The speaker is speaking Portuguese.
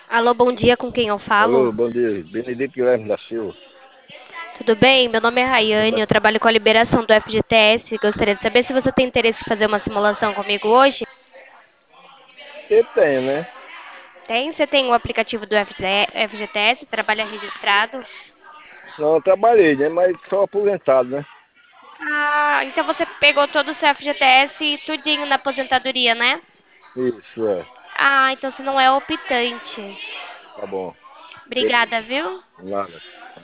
Alô, bom dia, com quem eu falo? Alô, bom dia. Benedito Guilherme da Silva. Tudo bem? Meu nome é Tudo Rayane, bem? eu trabalho com a liberação do FGTS. Gostaria de saber se você tem interesse em fazer uma simulação comigo hoje. Eu tenho, né? Tem? Você tem o aplicativo do FGTS, trabalha registrado? Não, eu trabalhei, né? Mas sou aposentado, né? Ah, então você pegou todo o seu FGTS e tudinho na aposentadoria, né? Isso, é. Ah, então você não é optante. Tá bom. Obrigada, viu? Nada.